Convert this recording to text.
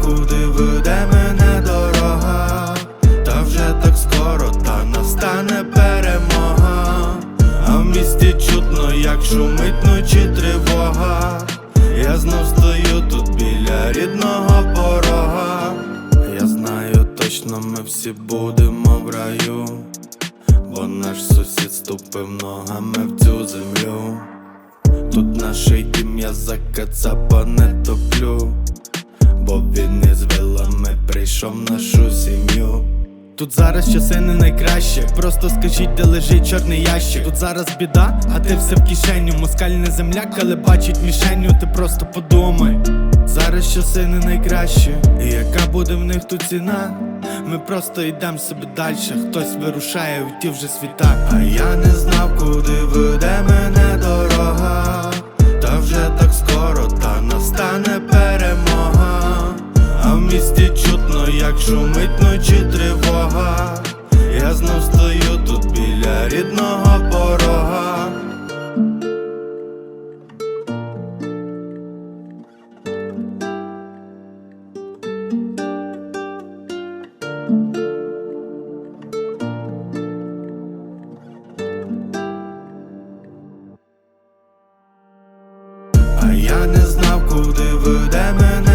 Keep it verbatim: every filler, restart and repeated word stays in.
куди веде мене дорога, та вже так скоро, та настане перемога. А в місті чутно, як шумить ночі тривога. Я знов стою тут біля рідного порога. Я знаю точно, ми всі будемо в раю, бо наш сусід ступив ногами в цю землю. Тут наше дім, я за кацапа не топлю, бо він із вилами прийшов в нашу сім'ю. Тут зараз часи не найкраще, просто скажіть, де лежить чорний ящик. Тут зараз біда, а ти все в кишеню. Москаль не земляк, але бачить мішеню. Ти просто подумай, зараз часи не найкраще. І яка буде в них тут ціна? Ми просто йдем собі дальше, хтось вирушає у ті вже світа. А я не знав, куди веде мене дорога, та вже так скоро, та настане перемога. А в місті чутно, як шумить ночі тривога. Я знов стою тут біля рідного порога. А я не знав, куди веде мене